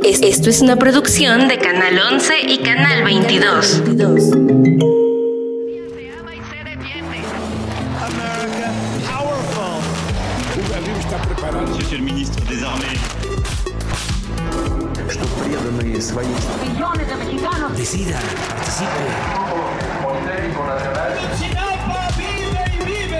Esto es una producción de Canal 11 y Canal 22. Monsieur le ministre des Armées. Что преданные своей Millones de mexicanos. Decida, participe. ¡Vive y vive!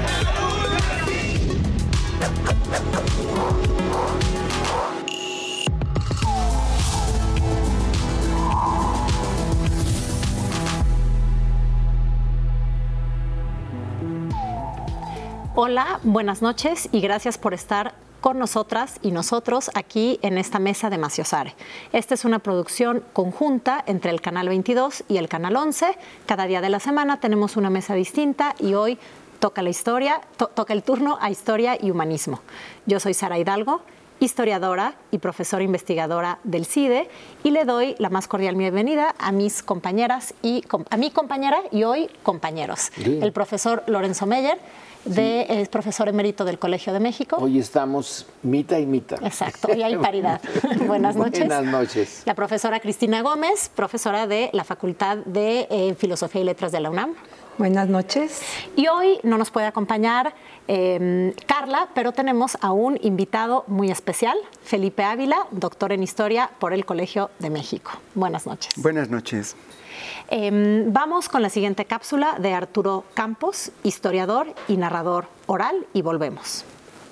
Hola, buenas noches y gracias por estar con nosotras y nosotros aquí en esta mesa de Maciosare. Esta es una producción conjunta entre el Canal 22 y el Canal 11. Cada día de la semana tenemos una mesa distinta y hoy toca la historia, toca el turno a Historia y Humanismo. Yo soy Sara Hidalgo, historiadora y profesora investigadora del CIDE, y le doy la más cordial bienvenida a mis compañeras a mi compañera y hoy compañeros. Bien. El profesor Lorenzo Meyer, es profesor emérito del Colegio de México. Hoy estamos mitad y mitad. Exacto, hoy hay paridad. Buenas noches. Buenas noches. La profesora Cristina Gómez, profesora de la Facultad de Filosofía y Letras de la UNAM. Buenas noches. Y hoy no nos puede acompañar Carla, pero tenemos a un invitado muy especial, Felipe Ávila, doctor en Historia por el Colegio de México. Buenas noches. Buenas noches. Vamos con la siguiente cápsula de Arturo Campos, historiador y narrador oral, y volvemos.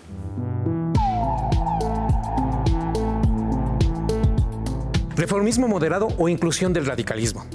Reformismo moderado o inclusión del radicalismo.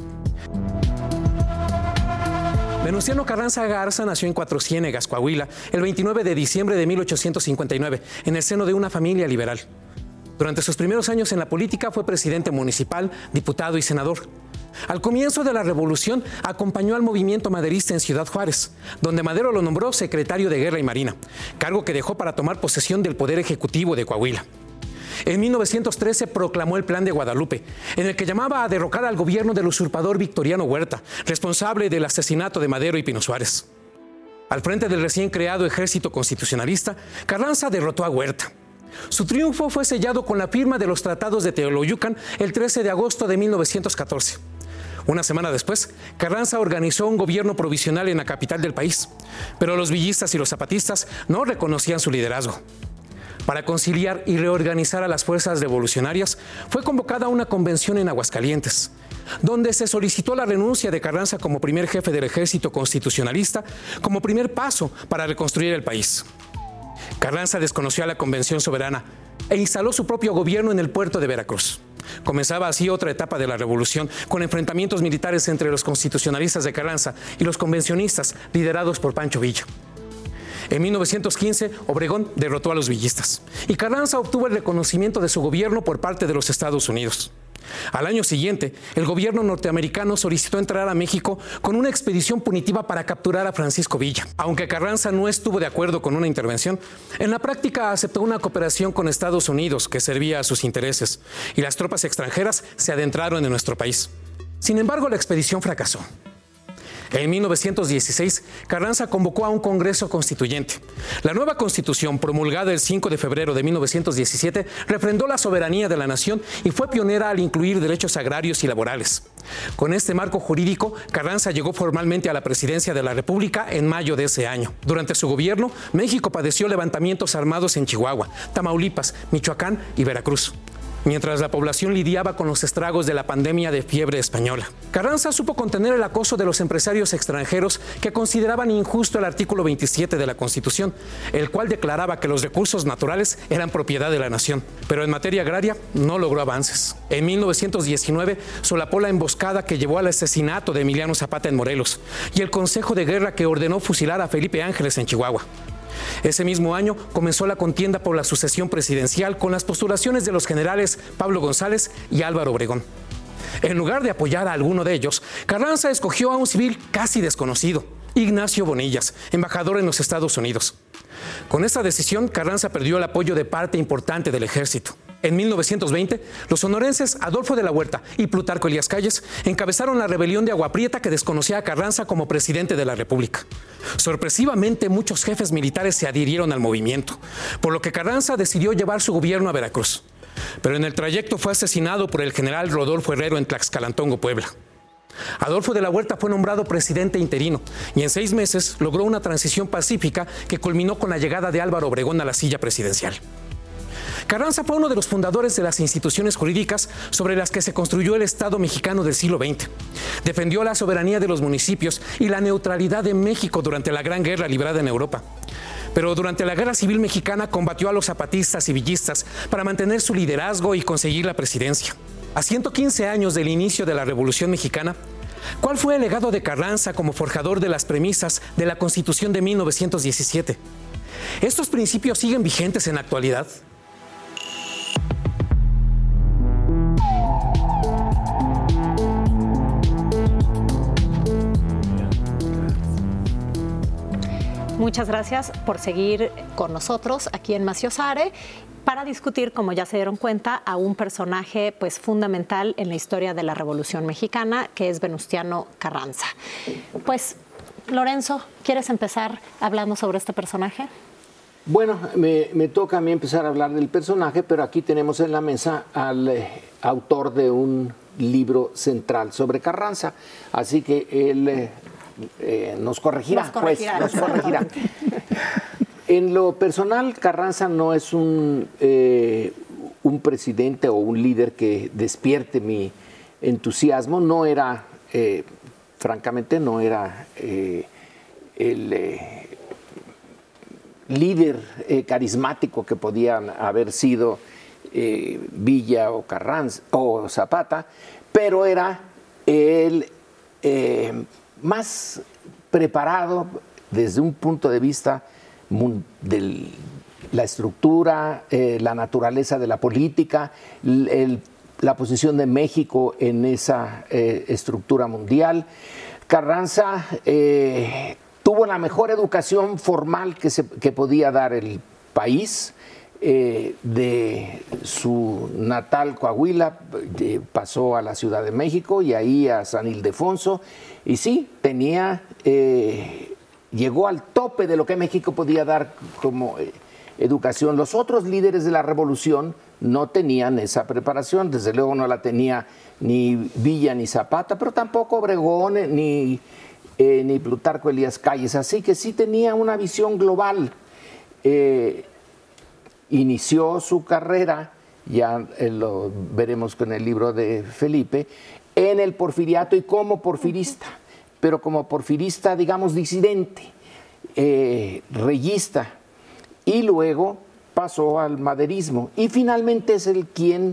Venustiano Carranza Garza nació en Cuatro Ciénegas, Coahuila, el 29 de diciembre de 1859, en el seno de una familia liberal. Durante sus primeros años en la política fue presidente municipal, diputado y senador. Al comienzo de la Revolución acompañó al movimiento maderista en Ciudad Juárez, donde Madero lo nombró secretario de Guerra y Marina, cargo que dejó para tomar posesión del Poder Ejecutivo de Coahuila. En 1913 proclamó el Plan de Guadalupe, en el que llamaba a derrocar al gobierno del usurpador Victoriano Huerta, responsable del asesinato de Madero y Pino Suárez. Al frente del recién creado Ejército Constitucionalista, Carranza derrotó a Huerta. Su triunfo fue sellado con la firma de los Tratados de Teoloyucan el 13 de agosto de 1914. Una semana después, Carranza organizó un gobierno provisional en la capital del país, pero los villistas y los zapatistas no reconocían su liderazgo. Para conciliar y reorganizar a las fuerzas revolucionarias, fue convocada una convención en Aguascalientes, donde se solicitó la renuncia de Carranza como primer jefe del Ejército Constitucionalista, como primer paso para reconstruir el país. Carranza desconoció a la Convención Soberana e instaló su propio gobierno en el puerto de Veracruz. Comenzaba así otra etapa de la revolución, con enfrentamientos militares entre los constitucionalistas de Carranza y los convencionistas, liderados por Pancho Villa. En 1915, Obregón derrotó a los villistas y Carranza obtuvo el reconocimiento de su gobierno por parte de los Estados Unidos. Al año siguiente, el gobierno norteamericano solicitó entrar a México con una expedición punitiva para capturar a Francisco Villa. Aunque Carranza no estuvo de acuerdo con una intervención, en la práctica aceptó una cooperación con Estados Unidos que servía a sus intereses, y las tropas extranjeras se adentraron en nuestro país. Sin embargo, la expedición fracasó. En 1916, Carranza convocó a un Congreso Constituyente. La nueva Constitución, promulgada el 5 de febrero de 1917, refrendó la soberanía de la nación y fue pionera al incluir derechos agrarios y laborales. Con este marco jurídico, Carranza llegó formalmente a la presidencia de la República en mayo de ese año. Durante su gobierno, México padeció levantamientos armados en Chihuahua, Tamaulipas, Michoacán y Veracruz, mientras la población lidiaba con los estragos de la pandemia de fiebre española. Carranza supo contener el acoso de los empresarios extranjeros que consideraban injusto el artículo 27 de la Constitución, el cual declaraba que los recursos naturales eran propiedad de la nación. Pero en materia agraria no logró avances. En 1919 solapó la emboscada que llevó al asesinato de Emiliano Zapata en Morelos y el Consejo de Guerra que ordenó fusilar a Felipe Ángeles en Chihuahua. Ese mismo año comenzó la contienda por la sucesión presidencial con las postulaciones de los generales Pablo González y Álvaro Obregón. En lugar de apoyar a alguno de ellos, Carranza escogió a un civil casi desconocido, Ignacio Bonillas, embajador en los Estados Unidos. Con esta decisión, Carranza perdió el apoyo de parte importante del ejército. En 1920, los sonorenses Adolfo de la Huerta y Plutarco Elías Calles encabezaron la rebelión de Agua Prieta que desconocía a Carranza como presidente de la República. Sorpresivamente, muchos jefes militares se adhirieron al movimiento, por lo que Carranza decidió llevar su gobierno a Veracruz. pero en el trayecto fue asesinado por el general Rodolfo Herrero en Tlaxcalantongo, Puebla. Adolfo de la Huerta fue nombrado presidente interino y en 6 meses logró una transición pacífica que culminó con la llegada de Álvaro Obregón a la silla presidencial. Carranza fue uno de los fundadores de las instituciones jurídicas sobre las que se construyó el Estado mexicano del siglo XX. Defendió la soberanía de los municipios y la neutralidad de México durante la Gran Guerra librada en Europa. Pero durante la Guerra Civil Mexicana combatió a los zapatistas y villistas para mantener su liderazgo y conseguir la presidencia. A 115 años del inicio de la Revolución Mexicana, ¿cuál fue el legado de Carranza como forjador de las premisas de la Constitución de 1917? ¿Estos principios siguen vigentes en la actualidad? Muchas gracias por seguir con nosotros aquí en Maciosare para discutir, como ya se dieron cuenta, a un personaje pues fundamental en la historia de la Revolución Mexicana, que es Venustiano Carranza. Pues, Lorenzo, ¿quieres empezar hablando sobre este personaje? Bueno, me toca a mí empezar a hablar del personaje, pero aquí tenemos en la mesa al autor de un libro central sobre Carranza, así que él nos corregirá. Nos corregirá. En lo personal, Carranza no es un presidente o un líder que despierte mi entusiasmo. No era, francamente, no era el líder carismático que podían haber sido Villa o Carranza o Zapata, pero era el más preparado desde un punto de vista de la estructura, la naturaleza de la política, la posición de México en esa estructura mundial. Carranza tuvo la mejor educación formal que podía dar el país. De su natal Coahuila pasó a la Ciudad de México y ahí a San Ildefonso, y sí, llegó al tope de lo que México podía dar como educación. Los otros líderes de la revolución no tenían esa preparación, desde luego no la tenía ni Villa ni Zapata, pero tampoco Obregón ni Plutarco Elías Calles, así que sí tenía una visión global. Inició su carrera, ya lo veremos con el libro de Felipe, en el porfiriato y como porfirista, pero como porfirista, digamos, disidente, reyista, y luego pasó al maderismo, y finalmente es el quien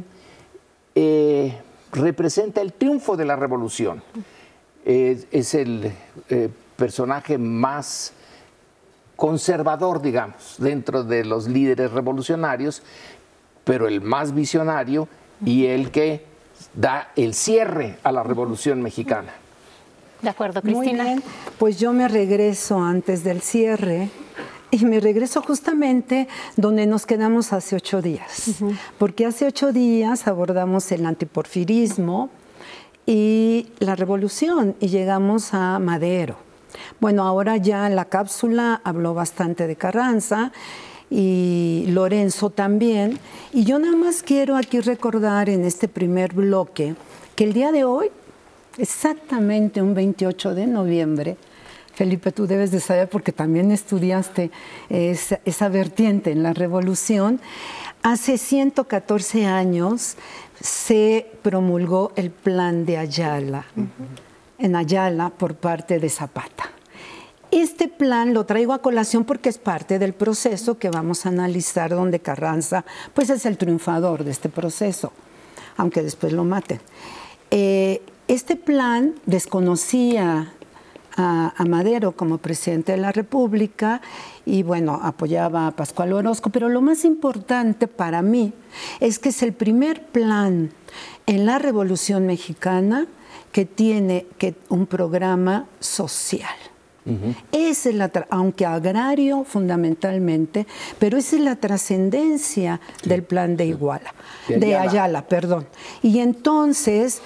representa el triunfo de la revolución. Es el personaje más conservador, digamos, dentro de los líderes revolucionarios, pero el más visionario y el que da el cierre a la Revolución Mexicana. De acuerdo, Cristina. Muy bien, pues yo me regreso antes del cierre y me regreso justamente donde nos quedamos hace 8 días, porque hace 8 días abordamos el antiporfirismo y la revolución y llegamos a Madero. Bueno, ahora ya la cápsula habló bastante de Carranza y Lorenzo también. Y yo nada más quiero aquí recordar en este primer bloque que el día de hoy, exactamente un 28 de noviembre, Felipe, tú debes de saber porque también estudiaste esa vertiente en la Revolución, hace 114 años se promulgó el Plan de Ayala. En Ayala por parte de Zapata. Este plan lo traigo a colación porque es parte del proceso que vamos a analizar, donde Carranza pues es el triunfador de este proceso, aunque después lo maten. Este plan desconocía a Madero como presidente de la República y bueno, apoyaba a Pascual Orozco, pero lo más importante para mí es que es el primer plan en la Revolución Mexicana que tiene un programa social. Esa es aunque agrario fundamentalmente, pero esa es la trascendencia del plan de Ayala, perdón. Y entonces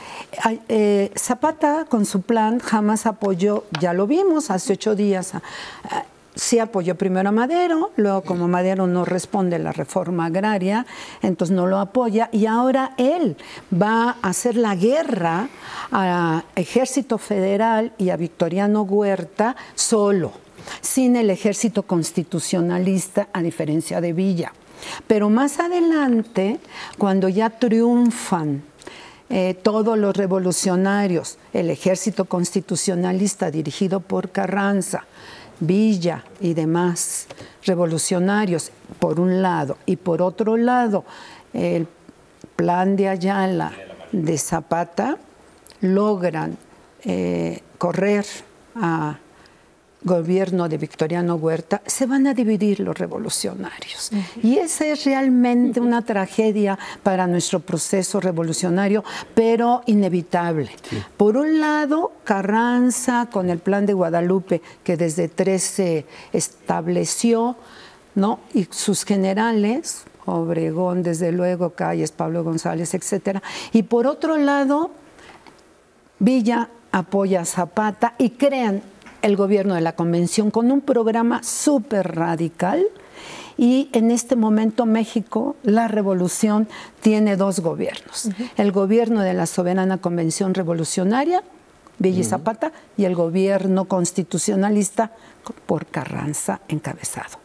Zapata con su plan jamás apoyó, ya lo vimos hace 8 días, sí apoyó primero a Madero, luego como Madero no responde a la reforma agraria, entonces no lo apoya, y ahora él va a hacer la guerra al Ejército Federal y a Victoriano Huerta solo, sin el ejército constitucionalista, a diferencia de Villa. Pero más adelante, cuando ya triunfan todos los revolucionarios, el ejército constitucionalista dirigido por Carranza, Villa y demás revolucionarios, por un lado, y por otro lado, el plan de Ayala, de Zapata, logran correr a gobierno de Victoriano Huerta, se van a dividir los revolucionarios. Y esa es realmente una tragedia para nuestro proceso revolucionario, pero inevitable. Sí. Por un lado, Carranza, con el plan de Guadalupe, que desde 13 estableció, ¿no? Y sus generales, Obregón, desde luego, Calles, Pablo González, etcétera. Y por otro lado, Villa apoya a Zapata y crean el gobierno de la Convención con un programa súper radical, y en este momento México, la revolución, tiene dos gobiernos. El gobierno de la soberana Convención Revolucionaria, Villa y Zapata, y el gobierno constitucionalista por Carranza encabezado.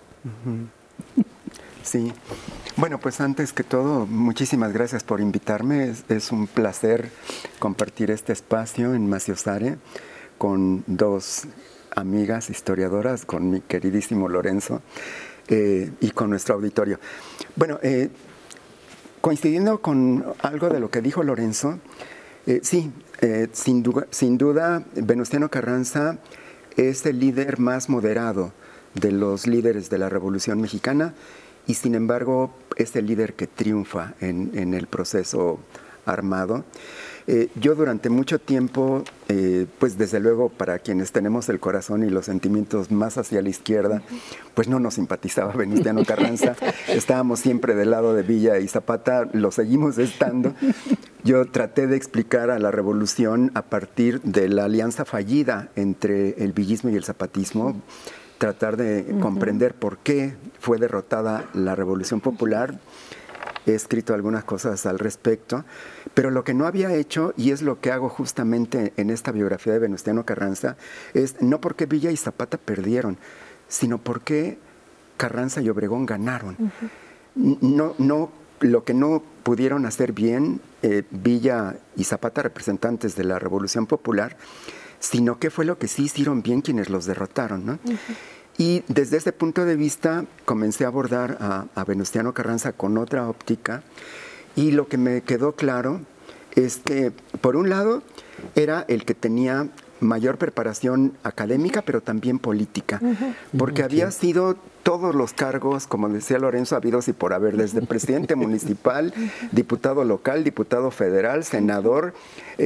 Sí. Bueno, pues antes que todo, muchísimas gracias por invitarme. Es un placer compartir este espacio en Maciosare con dos amigas historiadoras, con mi queridísimo Lorenzo y con nuestro auditorio. Bueno, coincidiendo con algo de lo que dijo Lorenzo, sí, sin duda, Venustiano Carranza es el líder más moderado de los líderes de la Revolución Mexicana, y sin embargo es el líder que triunfa en el proceso armado. Yo durante mucho tiempo, pues desde luego para quienes tenemos el corazón y los sentimientos más hacia la izquierda, pues no nos simpatizaba Venustiano Carranza, estábamos siempre del lado de Villa y Zapata, lo seguimos estando. Yo traté de explicar a la revolución a partir de la alianza fallida entre el villismo y el zapatismo, tratar de comprender por qué fue derrotada la Revolución Popular. He escrito algunas cosas al respecto, pero lo que no había hecho, y es lo que hago justamente en esta biografía de Venustiano Carranza, es no porque Villa y Zapata perdieron, sino porque Carranza y Obregón ganaron. No, lo que no pudieron hacer bien Villa y Zapata, representantes de la Revolución Popular, sino que fue lo que sí hicieron bien quienes los derrotaron, ¿no? Y desde ese punto de vista comencé a abordar a Venustiano Carranza con otra óptica, y lo que me quedó claro es que, por un lado, era el que tenía mayor preparación académica, pero también política, porque había sido todos los cargos, como decía Lorenzo, habidos y por haber, desde presidente municipal, diputado local, diputado federal, senador,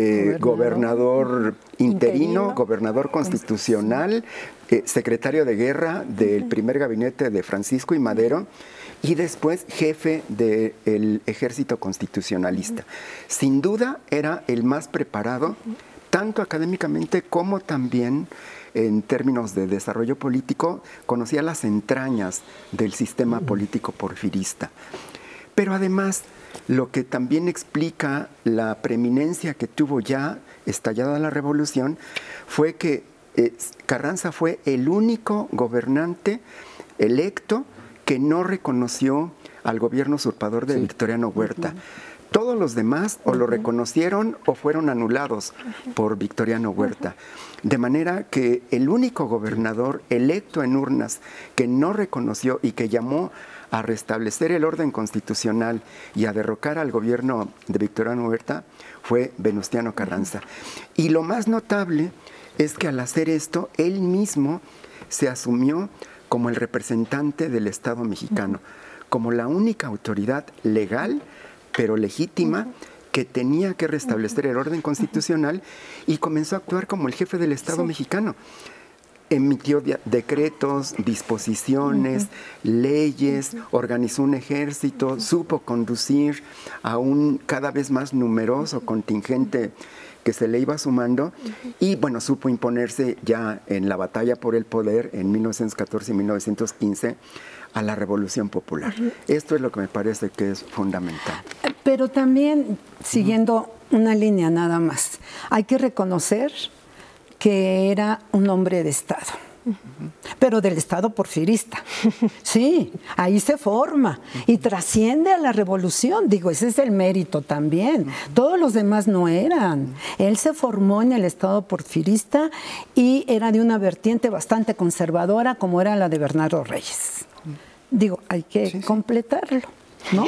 gobernador interino, gobernador constitucional, secretario de guerra del primer gabinete de Francisco I. Madero, y después jefe del ejército constitucionalista. Sin duda era el más preparado, tanto académicamente como también en términos de desarrollo político, conocía las entrañas del sistema político porfirista. Pero además, lo que también explica la preeminencia que tuvo ya estallada la revolución fue que Carranza fue el único gobernante electo que no reconoció al gobierno usurpador de Victoriano Huerta. Todos los demás o lo reconocieron o fueron anulados por Victoriano Huerta. De manera que el único gobernador electo en urnas que no reconoció y que llamó a restablecer el orden constitucional y a derrocar al gobierno de Victoriano Huerta fue Venustiano Carranza. Y lo más notable es que al hacer esto, él mismo se asumió como el representante del Estado mexicano, como la única autoridad legal, pero legítima, que tenía que restablecer el orden constitucional, y comenzó a actuar como el jefe del Estado mexicano. Emitió decretos, disposiciones, leyes, organizó un ejército, supo conducir a un cada vez más numeroso contingente que se le iba sumando y bueno, supo imponerse ya en la batalla por el poder en 1914 y 1915 a la Revolución Popular. Esto es lo que me parece que es fundamental. Pero también, siguiendo una línea nada más, hay que reconocer que era un hombre de Estado. Pero del Estado porfirista. Sí, ahí se forma y trasciende a la revolución. Digo, ese es el mérito también. Todos los demás no eran. Él se formó en el Estado porfirista y era de una vertiente bastante conservadora como era la de Bernardo Reyes. Digo, hay que completarlo, ¿no?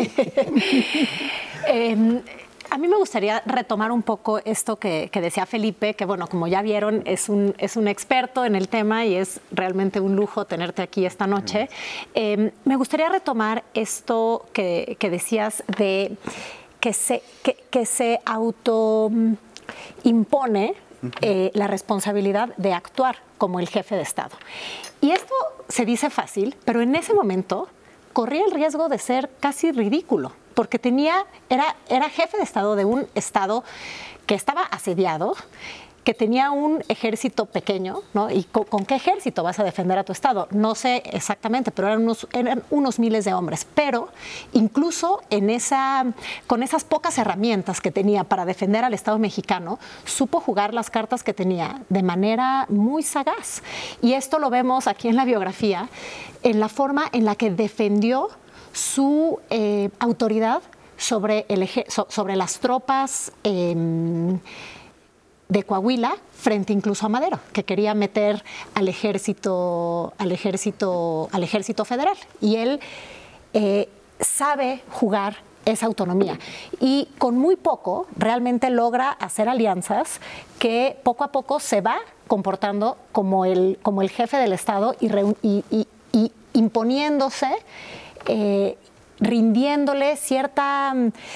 A mí me gustaría retomar un poco esto que decía Felipe, que bueno, como ya vieron, es un experto en el tema y es realmente un lujo tenerte aquí esta noche. Me gustaría retomar esto que decías de que se autoimpone la responsabilidad de actuar como el jefe de Estado. Y esto se dice fácil, pero en ese momento corría el riesgo de ser casi ridículo, porque era jefe de Estado de un Estado que estaba asediado, que tenía un ejército pequeño, ¿no? ¿Y con qué ejército vas a defender a tu Estado? No sé exactamente, pero eran unos miles de hombres. Pero incluso con esas pocas herramientas que tenía para defender al Estado mexicano, supo jugar las cartas que tenía de manera muy sagaz. Y esto lo vemos aquí en la biografía, en la forma en la que defendió su autoridad sobre las tropas de Coahuila frente incluso a Madero, que quería meter al ejército federal. Y él sabe jugar esa autonomía y con muy poco realmente logra hacer alianzas que poco a poco se va comportando como el jefe del Estado y imponiéndose, rindiéndole cierta,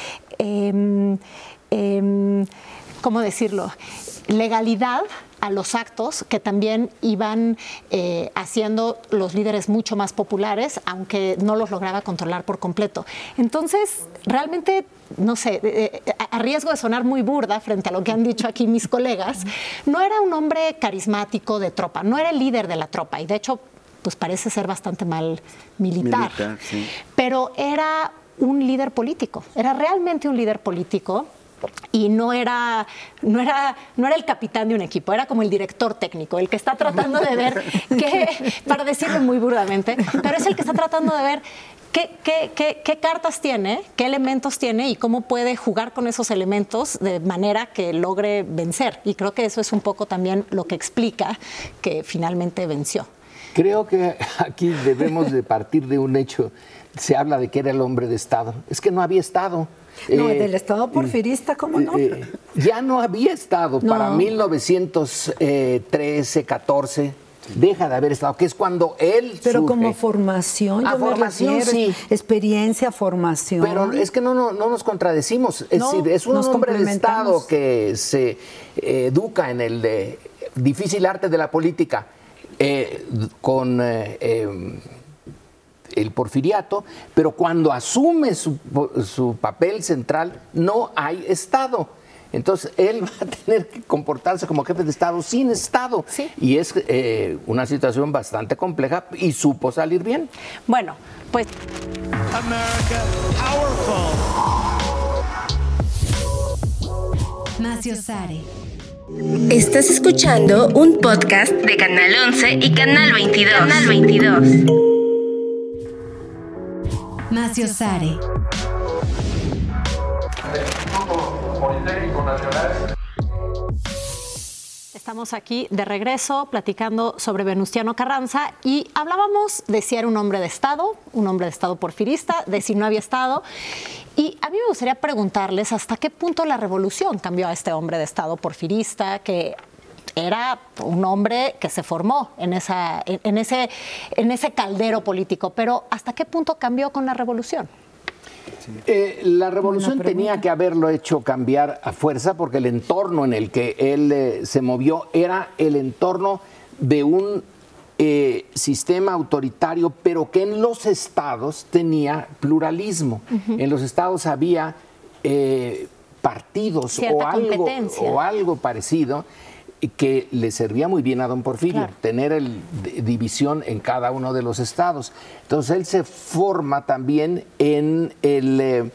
¿cómo decirlo?, legalidad a los actos que también iban haciendo los líderes mucho más populares, aunque no los lograba controlar por completo. Entonces, realmente, no sé, a riesgo de sonar muy burda frente a lo que han dicho aquí mis colegas, no era un hombre carismático de tropa, no era el líder de la tropa, y de hecho, pues parece ser bastante mal militar, sí. Pero era un líder político, era realmente un líder político. Y no era el capitán de un equipo, era como el director técnico, el que está tratando de ver para decirlo muy burdamente, pero es el que está tratando de ver qué cartas tiene, qué elementos tiene y cómo puede jugar con esos elementos de manera que logre vencer. Y creo que eso es un poco también lo que explica que finalmente venció. Creo que aquí debemos de partir de un hecho. Se habla de que era el hombre de Estado. Es que no había Estado. No, del Estado porfirista, ¿cómo no? Ya no había Estado. No. Para 1913, 14, deja de haber Estado, que es cuando él Pero surge. Como formación, formación, sí. Experiencia, formación. Pero es que no nos contradecimos. Es decir, es un hombre de Estado que se educa en el difícil arte de la política con el porfiriato, pero cuando asume su papel central no hay Estado. Entonces él va a tener que comportarse como jefe de Estado sin Estado. Sí. Y es una situación bastante compleja y supo salir bien. Bueno, pues... America powerful. Maciosare. Estás escuchando un podcast de Canal 11 y Canal 22. Canal 22. Maciosare. Estamos aquí de regreso platicando sobre Venustiano Carranza y hablábamos de si era un hombre de Estado porfirista, de si no había Estado. Y a mí me gustaría preguntarles hasta qué punto la revolución cambió a este hombre de Estado porfirista, que era un hombre que se formó en ese caldero político, pero ¿hasta qué punto cambió con la revolución? La revolución tenía que haberlo hecho cambiar a fuerza porque el entorno en el que él se movió era el entorno de un sistema autoritario, pero que en los estados tenía pluralismo. En los estados había partidos Cierta competencia. o algo parecido que le servía muy bien a don Porfirio, Claro. tener división en cada uno de los estados. Entonces él se forma también en el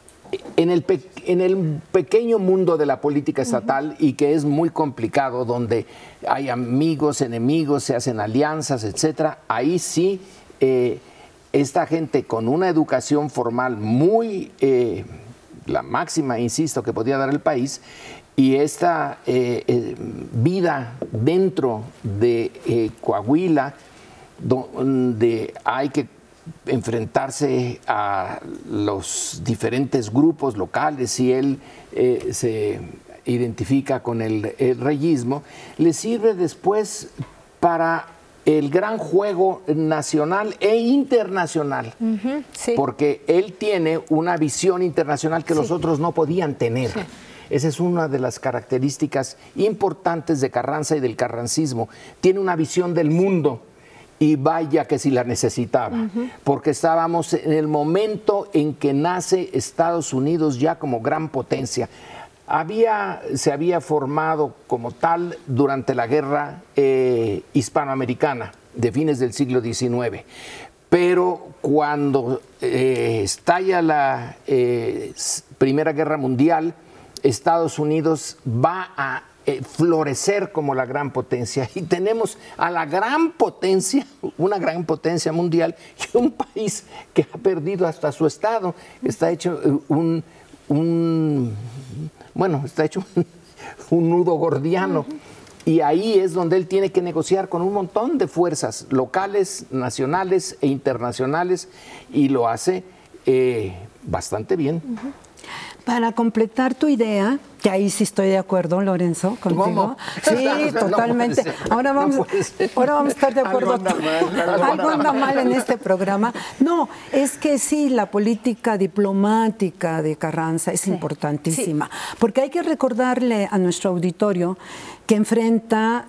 pequeño mundo de la política estatal y que es muy complicado, donde hay amigos, enemigos, se hacen alianzas, etcétera. Ahí sí, esta gente con una educación formal muy, la máxima, insisto, que podía dar el país, y esta vida dentro de Coahuila, donde hay que enfrentarse a los diferentes grupos locales, y él se identifica con el reyismo, le sirve después para el gran juego nacional e internacional, sí. porque él tiene una visión internacional que los otros no podían tener. Sí. Esa es una de las características importantes de Carranza y del carrancismo. Tiene una visión del mundo. Y vaya que si la necesitaba, porque estábamos en el momento en que nace Estados Unidos ya como gran potencia. Se había formado como tal durante la guerra hispanoamericana de fines del siglo XIX. Pero cuando estalla la Primera Guerra Mundial, Estados Unidos va a florecer como la gran potencia, y tenemos a la gran potencia, una gran potencia mundial, y un país que ha perdido hasta su estado. Está hecho un nudo gordiano, y ahí es donde él tiene que negociar con un montón de fuerzas locales, nacionales e internacionales, y lo hace bastante bien. Para completar tu idea, que ahí sí estoy de acuerdo, Lorenzo, contigo. ¿Cómo? Sí, totalmente. Ahora vamos a estar de acuerdo. Algo anda mal en este programa. No, es que sí, la política diplomática de Carranza es importantísima, porque hay que recordarle a nuestro auditorio que enfrenta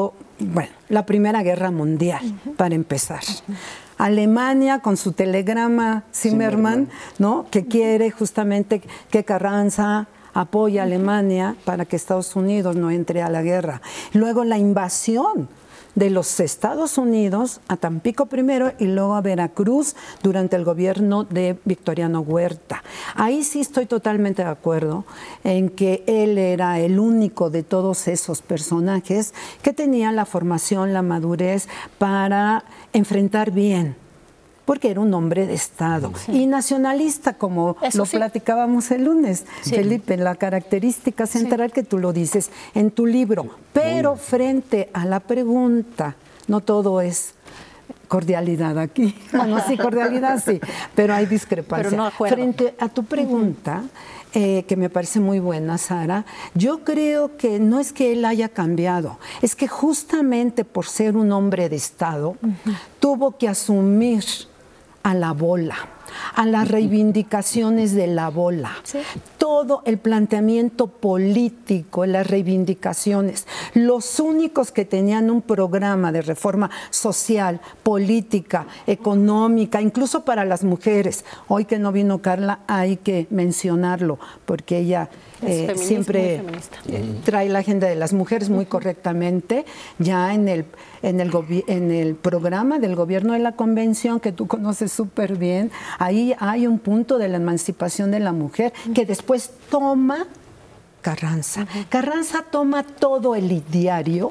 la Primera Guerra Mundial, para empezar. Alemania con su telegrama Zimmermann, ¿no? Que quiere justamente que Carranza apoye a Alemania para que Estados Unidos no entre a la guerra. Luego la invasión de los Estados Unidos a Tampico primero y luego a Veracruz durante el gobierno de Victoriano Huerta. Ahí sí estoy totalmente de acuerdo en que él era el único de todos esos personajes que tenía la formación, la madurez para enfrentar bien, porque era un hombre de Estado y nacionalista, como platicábamos el lunes, Felipe, la característica central que tú lo dices en tu libro. Pero frente a la pregunta, no todo es cordialidad aquí. Bueno, sí, cordialidad sí, pero hay discrepancia. Pero no acuerdo. Frente a tu pregunta, que me parece muy buena, Sara, yo creo que no es que él haya cambiado, es que justamente por ser un hombre de Estado, tuvo que asumir a la bola, a las reivindicaciones de la bola. ¿Sí? Todo el planteamiento político, las reivindicaciones, los únicos que tenían un programa de reforma social, política, económica, incluso para las mujeres. Hoy que no vino Carla, hay que mencionarlo, porque ella siempre trae la agenda de las mujeres muy correctamente. Ya en el programa del gobierno de la convención, que tú conoces súper bien, ahí hay un punto de la emancipación de la mujer que después toma Carranza. Carranza toma todo el ideario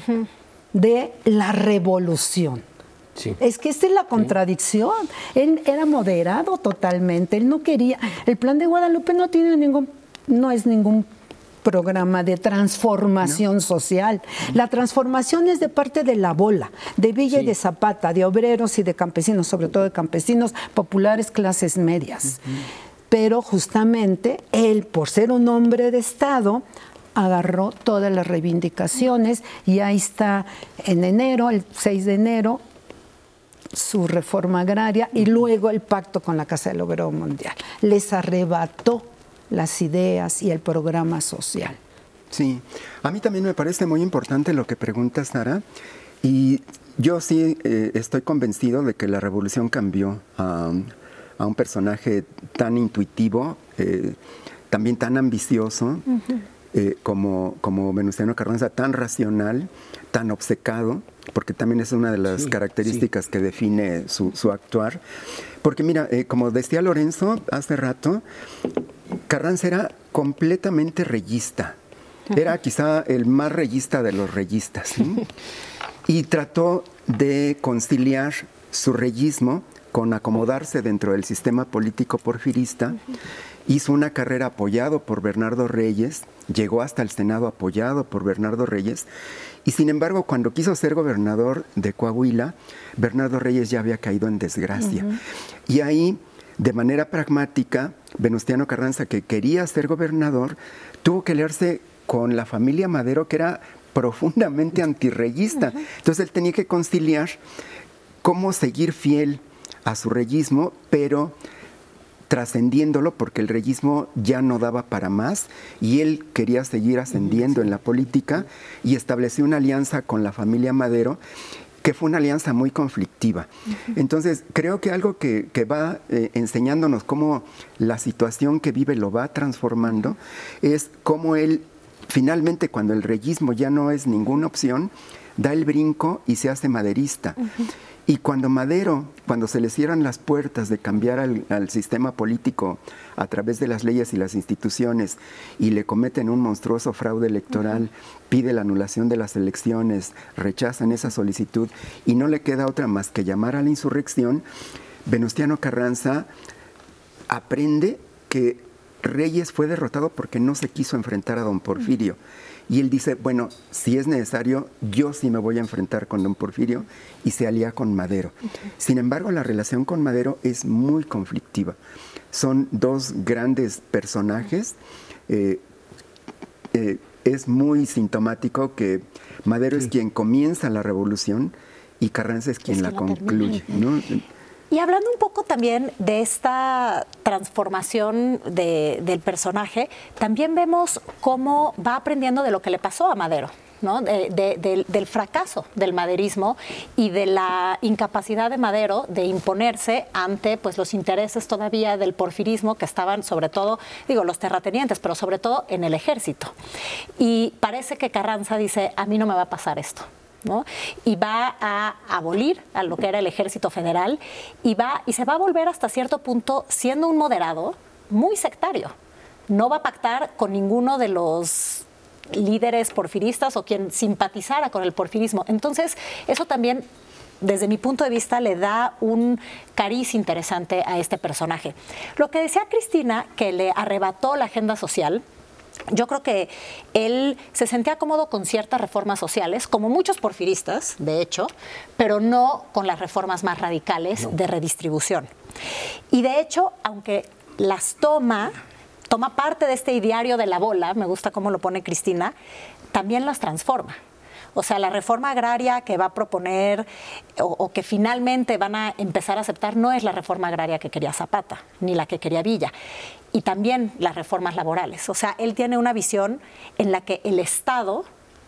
de la revolución. Sí. Es que esta es la contradicción. Él era moderado totalmente, él no quería. El plan de Guadalupe no es ningún programa de transformación social. La transformación es de parte de la bola, de Villa y de Zapata, de obreros y de campesinos, sobre todo de campesinos populares, clases medias. Pero justamente él, por ser un hombre de Estado, agarró todas las reivindicaciones, y ahí está en enero, el 6 de enero, su reforma agraria, y luego el pacto con la Casa del Obrero Mundial. Les arrebató las ideas y el programa social. Sí, a mí también me parece muy importante lo que pregunta Sara, y yo sí estoy convencido de que la revolución cambió a un personaje tan intuitivo, también tan ambicioso como Venustiano Carranza, tan racional, tan obcecado, porque también es una de las características que define su actuar. Porque mira, como decía Lorenzo hace rato, Carranza era completamente reyista. Era quizá el más reyista de los reyistas, ¿sí? Y trató de conciliar su reyismo con acomodarse dentro del sistema político porfirista. Hizo una carrera apoyado por Bernardo Reyes, llegó hasta el Senado apoyado por Bernardo Reyes, y sin embargo, cuando quiso ser gobernador de Coahuila, Bernardo Reyes ya había caído en desgracia. Y ahí, de manera pragmática, Venustiano Carranza, que quería ser gobernador, tuvo que aliarse con la familia Madero, que era profundamente antirreyista. Entonces él tenía que conciliar cómo seguir fiel a su reyismo, pero trascendiéndolo, porque el reyismo ya no daba para más y él quería seguir ascendiendo en la política, y estableció una alianza con la familia Madero, que fue una alianza muy conflictiva. Entonces, creo que algo que va enseñándonos cómo la situación que vive lo va transformando, es cómo él, finalmente, cuando el reyismo ya no es ninguna opción, da el brinco y se hace maderista. Y cuando Madero, cuando se le cierran las puertas de cambiar al sistema político a través de las leyes y las instituciones, y le cometen un monstruoso fraude electoral, pide la anulación de las elecciones, rechazan esa solicitud y no le queda otra más que llamar a la insurrección, Venustiano Carranza aprende que Reyes fue derrotado porque no se quiso enfrentar a don Porfirio. Y él dice, bueno, si es necesario, yo sí me voy a enfrentar con don Porfirio, y se alía con Madero. Sin embargo, la relación con Madero es muy conflictiva. Son dos grandes personajes. Es muy sintomático que Madero es quien comienza la revolución y Carranza es quien la concluye, ¿no? Y hablando un poco también de esta transformación del personaje, también vemos cómo va aprendiendo de lo que le pasó a Madero, ¿no? Del fracaso del maderismo y de la incapacidad de Madero de imponerse ante, pues, los intereses todavía del porfirismo, que estaban sobre todo, digo, los terratenientes, pero sobre todo en el ejército. Y parece que Carranza dice, a mí no me va a pasar esto, ¿no? Y va a abolir a lo que era el ejército federal y se va a volver hasta cierto punto, siendo un moderado muy sectario. No va a pactar con ninguno de los líderes porfiristas o quien simpatizara con el porfirismo. Entonces, eso también, desde mi punto de vista, le da un cariz interesante a este personaje. Lo que decía Cristina, que le arrebató la agenda social, yo creo que él se sentía cómodo con ciertas reformas sociales, como muchos porfiristas, de hecho, pero no con las reformas más radicales de redistribución. Y de hecho, aunque las toma parte de este ideario de la bola, me gusta cómo lo pone Cristina, también las transforma. O sea, la reforma agraria que va a proponer o que finalmente van a empezar a aceptar no es la reforma agraria que quería Zapata, ni la que quería Villa. Y también las reformas laborales. O sea, él tiene una visión en la que el Estado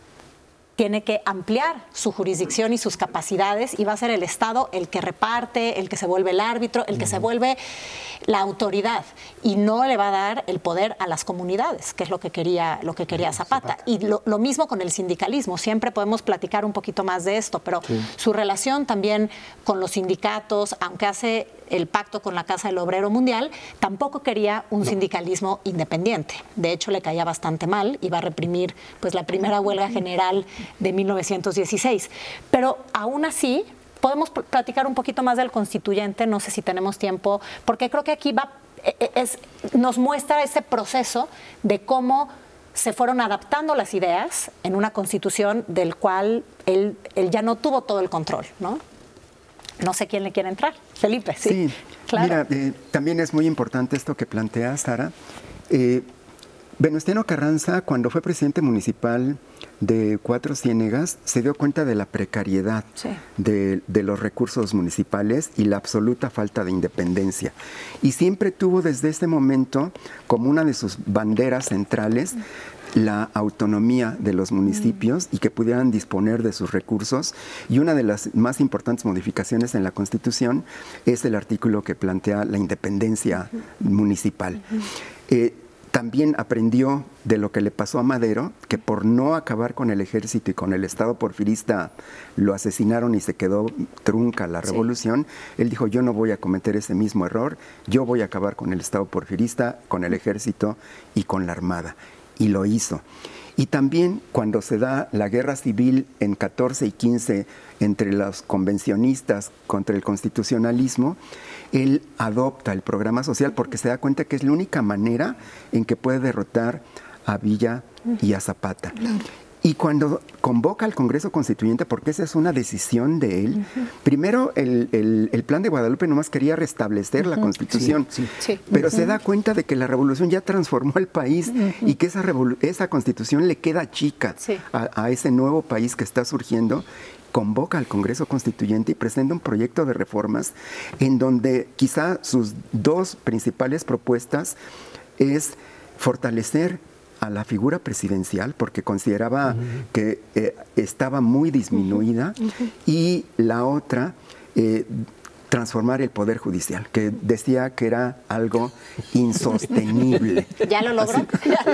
tiene que ampliar su jurisdicción y sus capacidades, y va a ser el Estado el que reparte, el que se vuelve el árbitro, el que se vuelve la autoridad, y no le va a dar el poder a las comunidades, que es lo que quería Zapata. Y lo mismo con el sindicalismo. Siempre podemos platicar un poquito más de esto, pero su relación también con los sindicatos, aunque hace el pacto con la Casa del Obrero Mundial, tampoco quería un sindicalismo independiente. De hecho, le caía bastante mal, iba a reprimir, pues, la primera huelga general de 1916. Pero aún así, podemos platicar un poquito más del constituyente, no sé si tenemos tiempo, porque creo que aquí nos muestra ese proceso de cómo se fueron adaptando las ideas en una constitución del cual él ya no tuvo todo el control, ¿no? No sé quién le quiere entrar. Felipe, sí. Sí, claro. Mira, también es muy importante esto que plantea Sara. Venustiano Carranza, cuando fue presidente municipal de Cuatro Ciénegas, se dio cuenta de la precariedad de los recursos municipales y la absoluta falta de independencia. Y siempre tuvo desde ese momento como una de sus banderas centrales la autonomía de los municipios y que pudieran disponer de sus recursos. Y una de las más importantes modificaciones en la Constitución es el artículo que plantea la independencia municipal. también aprendió de lo que le pasó a Madero, que por no acabar con el ejército y con el Estado porfirista lo asesinaron y se quedó trunca la revolución. Él dijo, yo no voy a cometer ese mismo error, yo voy a acabar con el Estado porfirista, con el ejército y con la armada. Y lo hizo. Y también cuando se da la guerra civil en 14 y 15 entre los convencionistas contra el constitucionalismo, él adopta el programa social porque se da cuenta que es la única manera en que puede derrotar a Villa y a Zapata. Y cuando convoca al Congreso Constituyente, porque esa es una decisión de él, primero el Plan de Guadalupe nomás quería restablecer la Constitución, pero se da cuenta de que la revolución ya transformó el país y que esa Constitución le queda chica a ese nuevo país que está surgiendo. Convoca al Congreso Constituyente y presenta un proyecto de reformas en donde quizá sus dos principales propuestas es fortalecer a la figura presidencial porque consideraba que estaba muy disminuida y la otra, transformar el Poder Judicial, que decía que era algo insostenible. ¿Ya lo logró?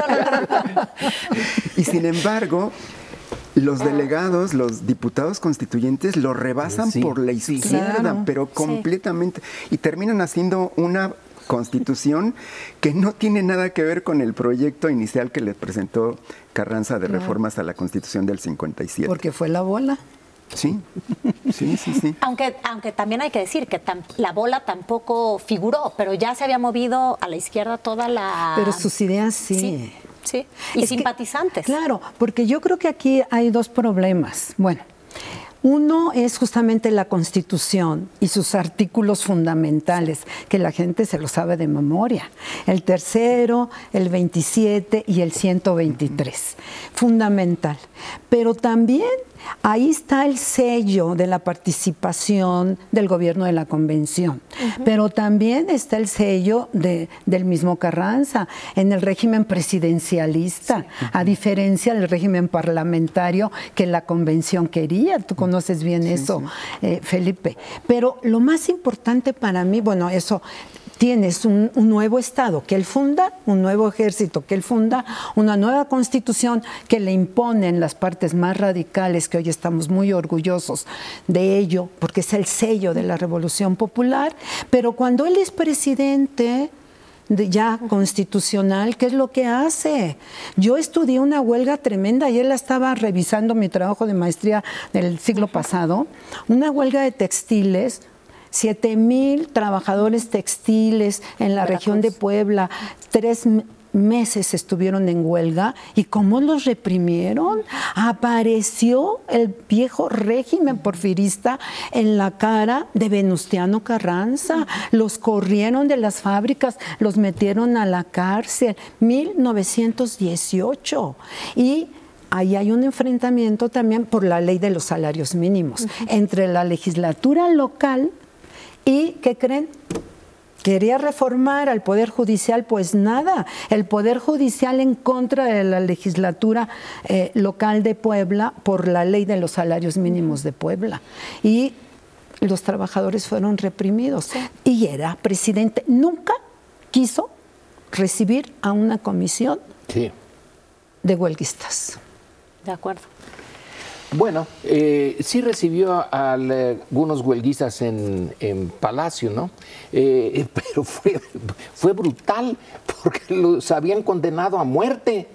Y sin embargo, los delegados, los diputados constituyentes lo rebasan por la izquierda, pero completamente, y terminan haciendo una Constitución que no tiene nada que ver con el proyecto inicial que le presentó Carranza de reformas a la Constitución del 57. Porque fue la bola. Sí. Aunque también hay que decir que la bola tampoco figuró, pero ya se había movido a la izquierda toda la... Pero sus ideas sí. Sí, y simpatizantes. Claro, porque yo creo que aquí hay dos problemas. Bueno, uno es justamente la Constitución y sus artículos fundamentales, que la gente se lo sabe de memoria. El tercero, el 27 y el 123. Fundamental. Pero también ahí está el sello de la participación del gobierno de la Convención, pero también está el sello del mismo Carranza en el régimen presidencialista, a diferencia del régimen parlamentario que la Convención quería. Tú conoces bien eso, Felipe. Pero lo más importante para mí, bueno, eso... Tienes un nuevo Estado que él funda, un nuevo ejército que él funda, una nueva Constitución que le imponen las partes más radicales, que hoy estamos muy orgullosos de ello, porque es el sello de la Revolución Popular. Pero cuando él es presidente ya constitucional, ¿qué es lo que hace? Yo estudié una huelga tremenda, y él estaba revisando mi trabajo de maestría del siglo pasado, una huelga de textiles, 7,000 trabajadores textiles en la región de Puebla, 3 meses estuvieron en huelga. ¿Y cómo los reprimieron? Apareció el viejo régimen porfirista en la cara de Venustiano Carranza. Los corrieron de las fábricas, los metieron a la cárcel. 1918. Y ahí hay un enfrentamiento también por la ley de los salarios mínimos entre la legislatura local y, ¿qué creen? Quería reformar al Poder Judicial, pues nada, el Poder Judicial en contra de la legislatura local de Puebla por la ley de los salarios mínimos de Puebla. Y los trabajadores fueron reprimidos. Y era presidente. Nunca quiso recibir a una comisión de huelguistas. De acuerdo. Bueno, sí recibió a algunos huelguistas en Palacio, ¿no? Pero fue brutal porque los habían condenado a muerte.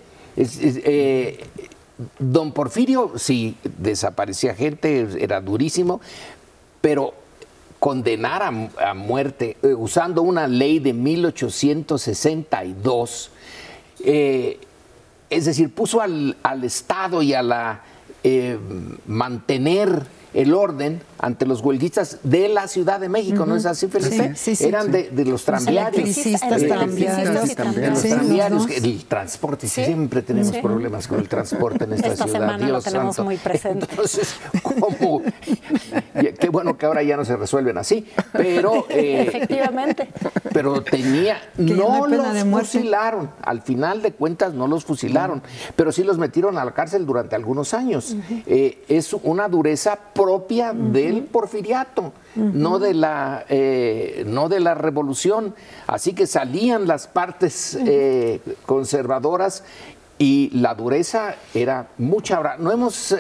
Don Porfirio, sí, desaparecía gente, era durísimo, pero condenar a muerte usando una ley de 1862, es decir, puso al Estado y a la... mantener el orden ante los huelguistas de la Ciudad de México, ¿no es así, Felipe? Sí, eran de los tranviarios. El transporte, siempre tenemos problemas con el transporte en esta ciudad. Semana Dios lo tenemos santo. muy presente. Entonces, ¿cómo? Qué bueno que ahora ya no se resuelven así, pero... Efectivamente. Pero no los fusilaron, al final de cuentas no los fusilaron, pero sí los metieron a la cárcel durante algunos años. Es una dureza propia del porfiriato, no de la revolución. Así que salían las partes conservadoras y la dureza era mucha. Ahora, no hemos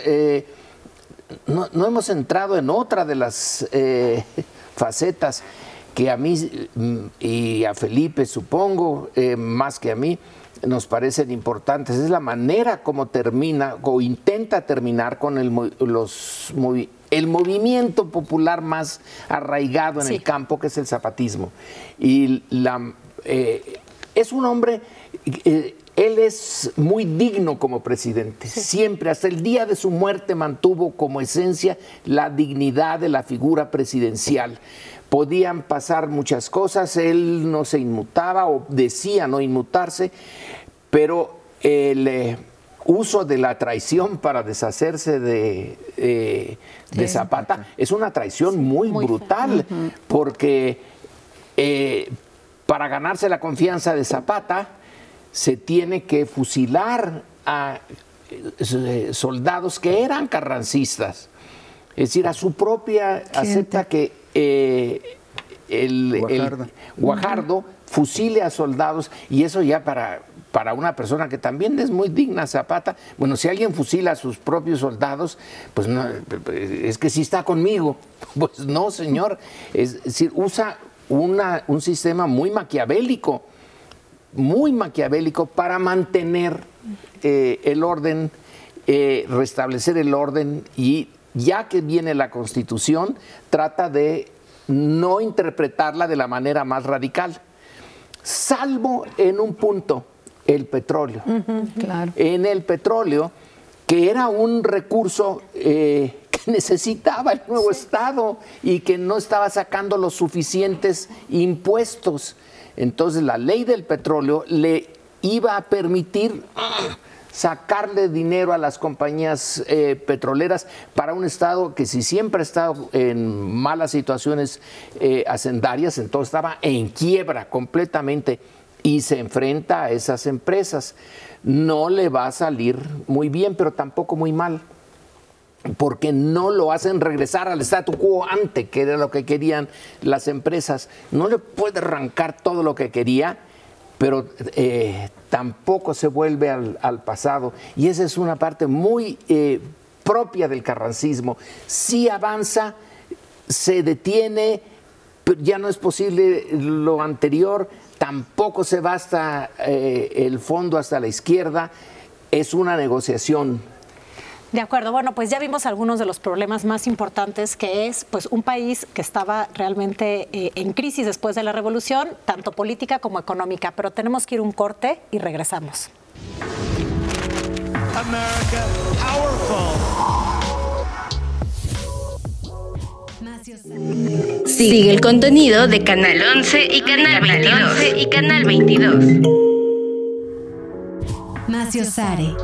entrado en otra de las facetas que a mí y a Felipe, supongo, más que a mí, nos parecen importantes. Es la manera como termina o intenta terminar con el movimiento popular más arraigado en el campo, que es el zapatismo. Y es un hombre... él es muy digno como presidente. Siempre, hasta el día de su muerte, mantuvo como esencia la dignidad de la figura presidencial. Podían pasar muchas cosas, él no se inmutaba o decía no inmutarse, pero el uso de la traición para deshacerse de Zapata es una traición muy brutal, porque para ganarse la confianza de Zapata se tiene que fusilar a soldados que eran carrancistas. Es decir, a su propia acepta que Guajardo fusile a soldados, y eso ya para una persona que también es muy digna, Zapata, bueno, si alguien fusila a sus propios soldados, pues no, es que sí está conmigo. Pues no, señor. Es decir, usa un sistema muy maquiavélico para mantener el orden, restablecer el orden, y ya que viene la Constitución, trata de no interpretarla de la manera más radical, salvo en un punto, el petróleo. Claro. En el petróleo, que era un recurso que necesitaba el nuevo Estado y que no estaba sacando los suficientes impuestos. Entonces la ley del petróleo le iba a permitir sacarle dinero a las compañías petroleras para un Estado que, si siempre ha estado en malas situaciones hacendarias, entonces estaba en quiebra completamente, y se enfrenta a esas empresas. No le va a salir muy bien, pero tampoco muy mal, porque no lo hacen regresar al statu quo ante, que era lo que querían las empresas. No le puede arrancar todo lo que quería, pero tampoco se vuelve al pasado. Y esa es una parte muy propia del carrancismo. Sí avanza, se detiene, pero ya no es posible lo anterior, tampoco se va hasta el fondo, hasta la izquierda. Es una negociación. De acuerdo, bueno, pues ya vimos algunos de los problemas más importantes, que es pues un país que estaba realmente en crisis después de la revolución, tanto política como económica, pero tenemos que ir un corte y regresamos. America, powerful. Sigue el contenido de Canal 11 y Canal 22. Maciosare.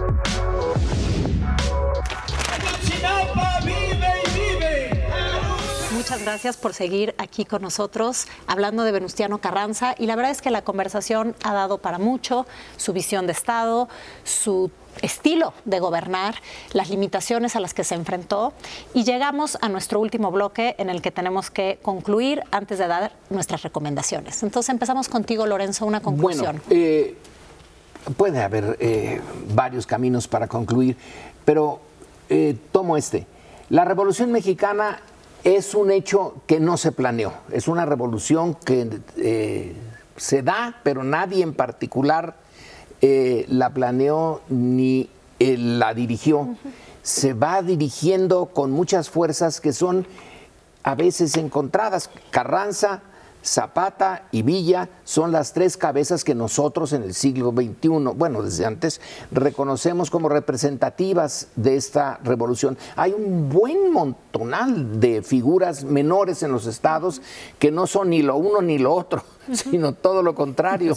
Muchas gracias por seguir aquí con nosotros hablando de Venustiano Carranza, y la verdad es que la conversación ha dado para mucho, su visión de Estado, su estilo de gobernar, las limitaciones a las que se enfrentó, y llegamos a nuestro último bloque en el que tenemos que concluir antes de dar nuestras recomendaciones. Entonces empezamos contigo, Lorenzo, una conclusión. Bueno, puede haber varios caminos para concluir, pero tomo este. La Revolución Mexicana es un hecho que no se planeó. Es una revolución que se da, pero nadie en particular la planeó ni la dirigió. Se va dirigiendo con muchas fuerzas que son a veces encontradas. Carranza, Zapata y Villa son las tres cabezas que nosotros en el siglo XXI, bueno, desde antes, reconocemos como representativas de esta revolución. Hay un buen montonal de figuras menores en los estados que no son ni lo uno ni lo otro, sino todo lo contrario,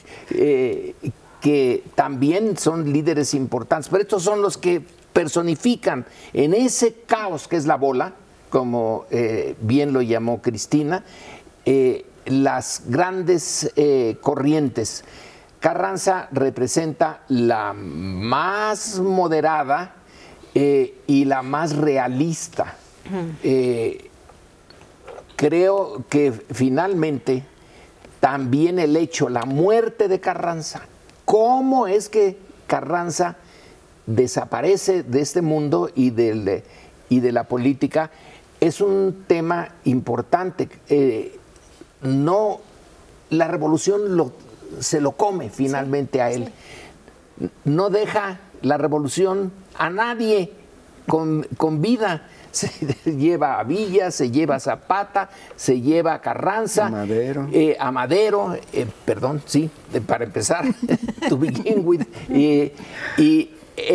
que también son líderes importantes. Pero estos son los que personifican en ese caos que es la bola, como bien lo llamó Cristina, las grandes corrientes. Carranza representa la más moderada y la más realista creo que finalmente también el hecho, la muerte de Carranza, cómo es que Carranza desaparece de este mundo y de la política, es un tema importante. No, la revolución se lo come finalmente a él. No deja la revolución a nadie con vida. Se lleva a Villa, se lleva a Zapata, se lleva a Carranza, a Madero, perdón, sí, para empezar, to begin with. Y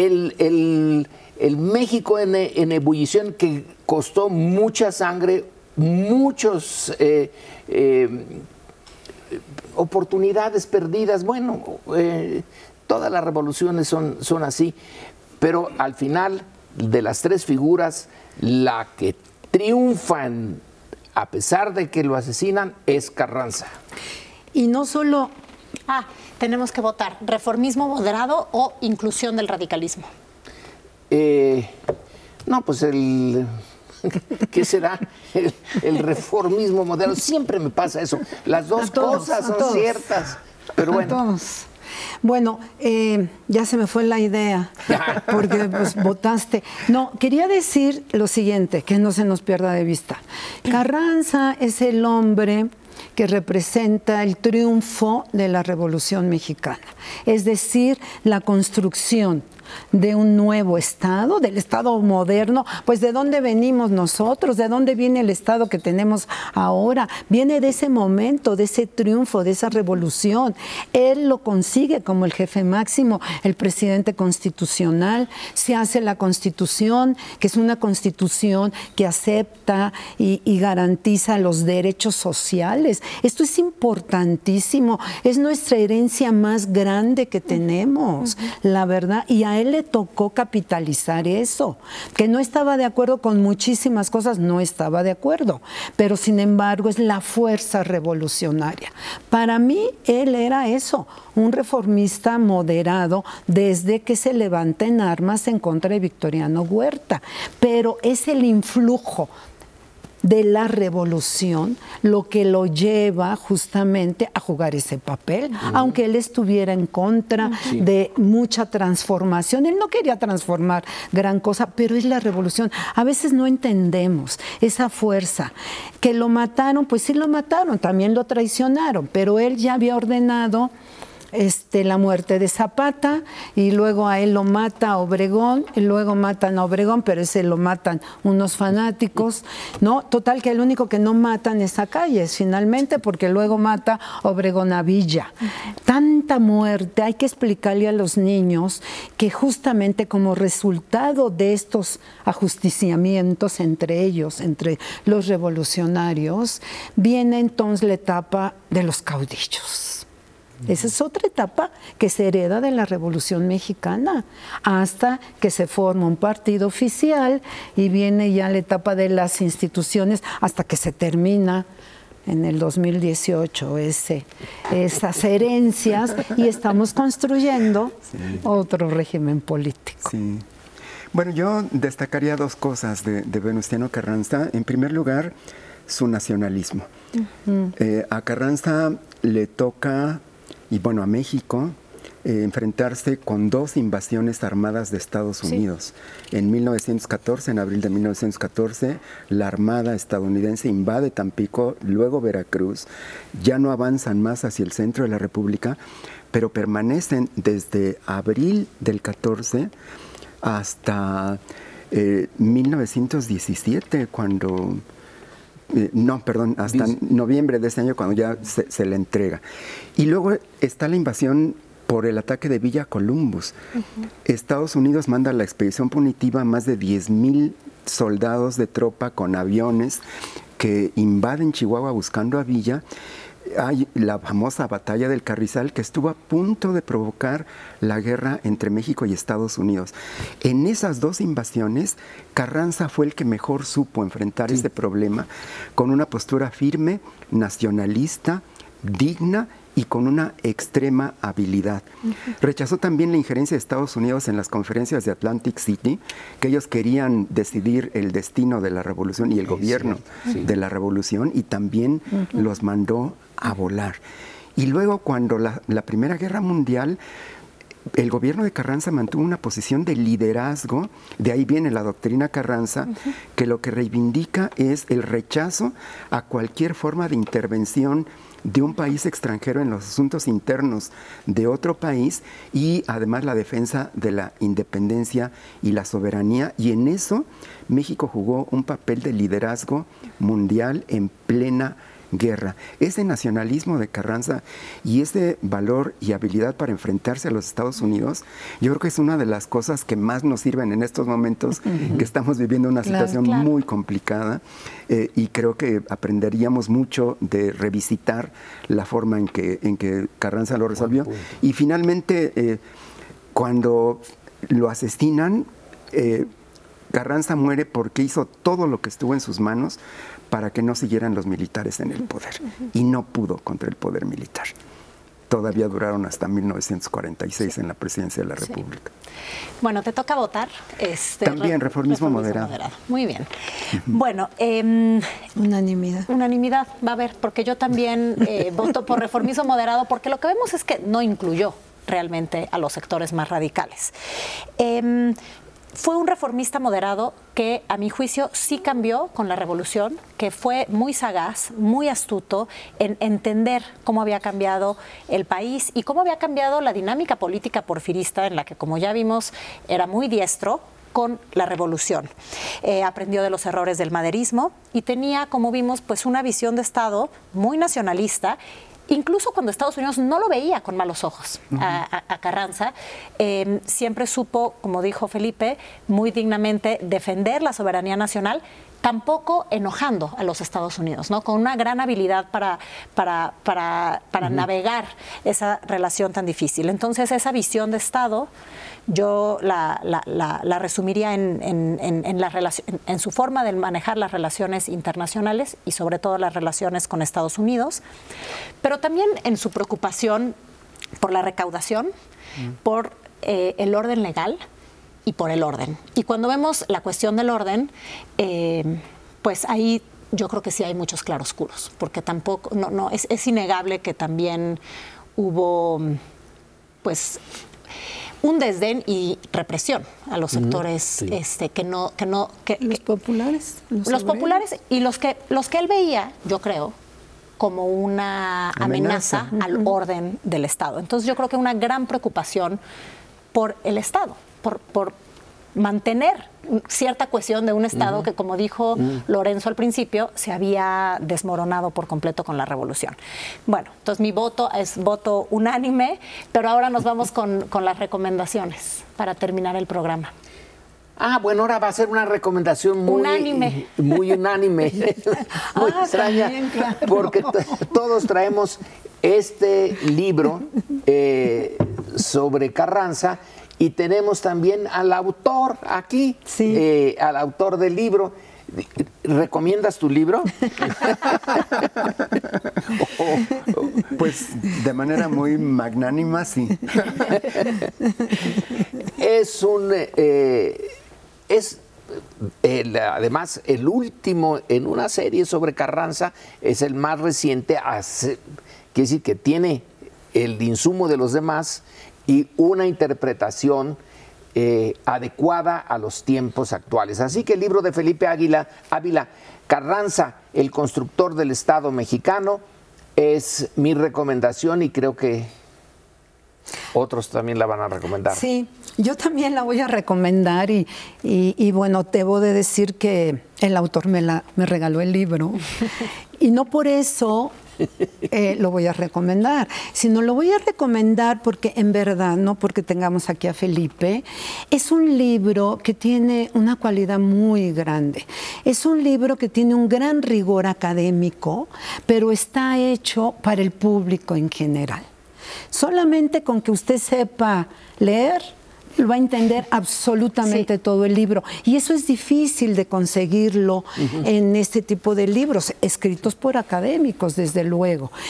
el México en ebullición, que costó mucha sangre, muchos oportunidades perdidas. Bueno, todas las revoluciones son así, pero al final, de las tres figuras, la que triunfa a pesar de que lo asesinan es Carranza. Y no solo... tenemos que votar, ¿reformismo moderado o inclusión del radicalismo? No, pues ¿qué será? El reformismo moderado. Siempre me pasa eso. Las dos cosas son ciertas, pero bueno. Bueno, ya se me fue la idea, porque pues votaste. No, quería decir lo siguiente, que no se nos pierda de vista. Carranza es el hombre que representa el triunfo de la Revolución Mexicana, es decir, la construcción de un nuevo Estado, del Estado moderno. Pues ¿de dónde venimos nosotros? ¿De dónde viene el Estado que tenemos ahora? Viene de ese momento, de ese triunfo, de esa revolución. Él lo consigue como el jefe máximo, el presidente constitucional. Se hace la Constitución, que es una Constitución que acepta y garantiza los derechos sociales. Esto es importantísimo, es nuestra herencia más grande que tenemos, la verdad, y a él le tocó capitalizar eso. Que no estaba de acuerdo con muchísimas cosas, no estaba de acuerdo, pero sin embargo es la fuerza revolucionaria. Para mí él era eso, un reformista moderado desde que se levanta en armas en contra de Victoriano Huerta, pero es el influjo de la revolución lo que lo lleva justamente a jugar ese papel, aunque él estuviera en contra de mucha transformación. Él no quería transformar gran cosa, pero es la revolución. A veces no entendemos esa fuerza. Que lo mataron, pues sí lo mataron, también lo traicionaron, pero él ya había ordenado la muerte de Zapata, y luego a él lo mata Obregón, y luego matan a Obregón, pero ese lo matan unos fanáticos, ¿no? Total, que el único que no matan es a Calles, finalmente, porque luego mata Obregón a Villa. Tanta muerte, hay que explicarle a los niños que justamente como resultado de estos ajusticiamientos entre ellos, entre los revolucionarios, viene entonces la etapa de los caudillos. Esa es otra etapa que se hereda de la Revolución Mexicana, hasta que se forma un partido oficial y viene ya la etapa de las instituciones, hasta que se termina en el 2018 esas herencias, y estamos construyendo otro régimen político. Sí. Bueno, yo destacaría dos cosas de Venustiano Carranza. En primer lugar, su nacionalismo. A Carranza le toca, y bueno, a México, enfrentarse con dos invasiones armadas de Estados Unidos. En 1914, en abril de 1914, la Armada estadounidense invade Tampico, luego Veracruz. Ya no avanzan más hacia el centro de la República, pero permanecen desde abril del 14 hasta 1917, cuando... hasta noviembre de este año, cuando ya se le entrega. Y luego está la invasión por el ataque de Villa Columbus. Estados Unidos manda a la expedición punitiva a más de 10,000 soldados de tropa con aviones que invaden Chihuahua buscando a Villa. Hay la famosa batalla del Carrizal, que estuvo a punto de provocar la guerra entre México y Estados Unidos. En esas dos invasiones, Carranza fue el que mejor supo enfrentar este problema con una postura firme, nacionalista, digna y con una extrema habilidad. Rechazó también la injerencia de Estados Unidos en las conferencias de Atlantic City, que ellos querían decidir el destino de la revolución y el gobierno de la revolución, y también los mandó a volar. Y luego, cuando la Primera Guerra Mundial, el gobierno de Carranza mantuvo una posición de liderazgo, de ahí viene la doctrina Carranza, que lo que reivindica es el rechazo a cualquier forma de intervención de un país extranjero en los asuntos internos de otro país, y además la defensa de la independencia y la soberanía, y en eso México jugó un papel de liderazgo mundial en plena guerra. Ese nacionalismo de Carranza y ese valor y habilidad para enfrentarse a los Estados Unidos, yo creo que es una de las cosas que más nos sirven en estos momentos que estamos viviendo una situación muy complicada, y creo que aprenderíamos mucho de revisitar la forma en que Carranza lo resolvió. Y finalmente, cuando lo asesinan, Carranza muere porque hizo todo lo que estuvo en sus manos para que no siguieran los militares en el poder, y no pudo contra el poder militar. Todavía duraron hasta 1946 en la presidencia de la República. Bueno, te toca votar. También reformismo moderado. Muy bien. Bueno, unanimidad. Unanimidad va a haber, porque yo también voto por reformismo moderado, porque lo que vemos es que no incluyó realmente a los sectores más radicales. Fue un reformista moderado que, a mi juicio, sí cambió con la revolución, que fue muy sagaz, muy astuto en entender cómo había cambiado el país y cómo había cambiado la dinámica política porfirista, en la que, como ya vimos, era muy diestro con la revolución. Aprendió de los errores del maderismo y tenía, como vimos, pues una visión de Estado muy nacionalista. Incluso cuando Estados Unidos no lo veía con malos ojos a Carranza, siempre supo, como dijo Felipe, muy dignamente defender la soberanía nacional, tampoco enojando a los Estados Unidos, ¿no? Con una gran habilidad para navegar esa relación tan difícil. Entonces, esa visión de Estado, yo la resumiría en su forma de manejar las relaciones internacionales y sobre todo las relaciones con Estados Unidos, pero también en su preocupación por la recaudación, por el orden legal y por el orden. Y cuando vemos la cuestión del orden, pues ahí yo creo que sí hay muchos claroscuros, porque tampoco, es innegable que también hubo, pues, un desdén y represión a los sectores los populares, los populares y los que él veía, yo creo, como una amenaza al orden del Estado. Entonces yo creo que una gran preocupación por el Estado, por mantener cierta cohesión de un Estado que, como dijo Lorenzo al principio, se había desmoronado por completo con la revolución. Bueno, entonces mi voto es voto unánime, pero ahora nos vamos con las recomendaciones para terminar el programa. Bueno, ahora va a ser una recomendación muy unánime, muy extraña, también, claro. Porque todos traemos este libro sobre Carranza, y tenemos también al autor aquí, al autor del libro. ¿Recomiendas tu libro? Pues de manera muy magnánima, sí. Además, el último en una serie sobre Carranza, es el más reciente, quiere decir que tiene el insumo de los demás y una interpretación adecuada a los tiempos actuales. Así que el libro de Felipe Ávila, Carranza, el constructor del Estado mexicano, es mi recomendación, y creo que otros también la van a recomendar. Sí, yo también la voy a recomendar, y bueno, debo de decir que el autor me regaló el libro y no por eso lo voy a recomendar, sino lo voy a recomendar porque en verdad, no porque tengamos aquí a Felipe, es un libro que tiene una cualidad muy grande. Es un libro que tiene un gran rigor académico, pero está hecho para el público en general. Solamente con que usted sepa leer, va a entender absolutamente todo el libro. Y eso es difícil de conseguirlo en este tipo de libros, escritos por académicos, desde luego.